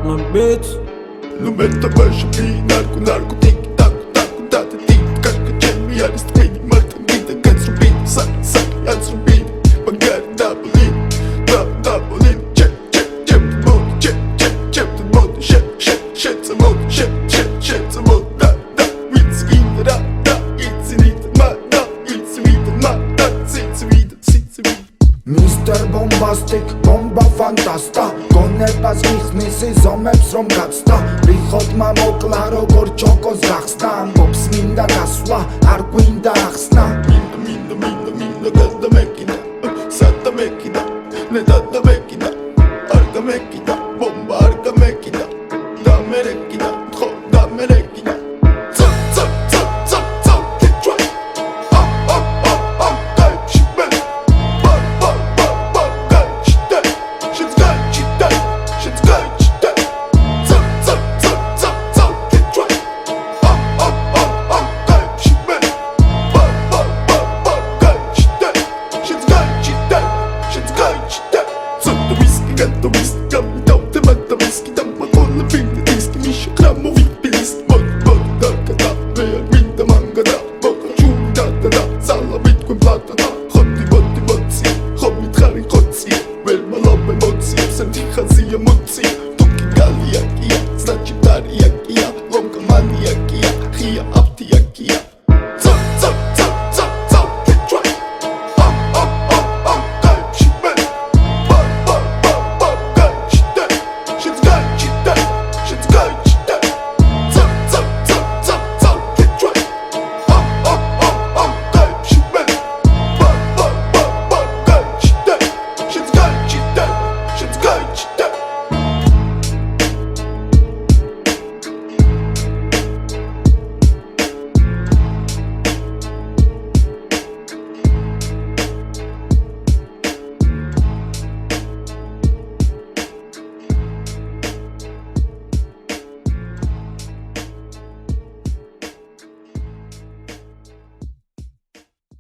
Partner Beats. Lo meto baš bi narko tiki tako da te ti kakve čemi ja list vidi mrtav gita kad srubim sak ja srubim pa gari da bolim čep te modi šep za modi da vic vide da ici vide ma da ici vide ma da cici vide Mr. Bombastic, bomba fantasta გონებას მისმისი ზომებს რომ გაცდა რიხოდმა მოკლა როგორ ჩოკოს გახსნა ამბობს მინდა გასვლა არ გვინდა ახსნა მინდა გადამეკიდა სადა მეკიდა ნე დადა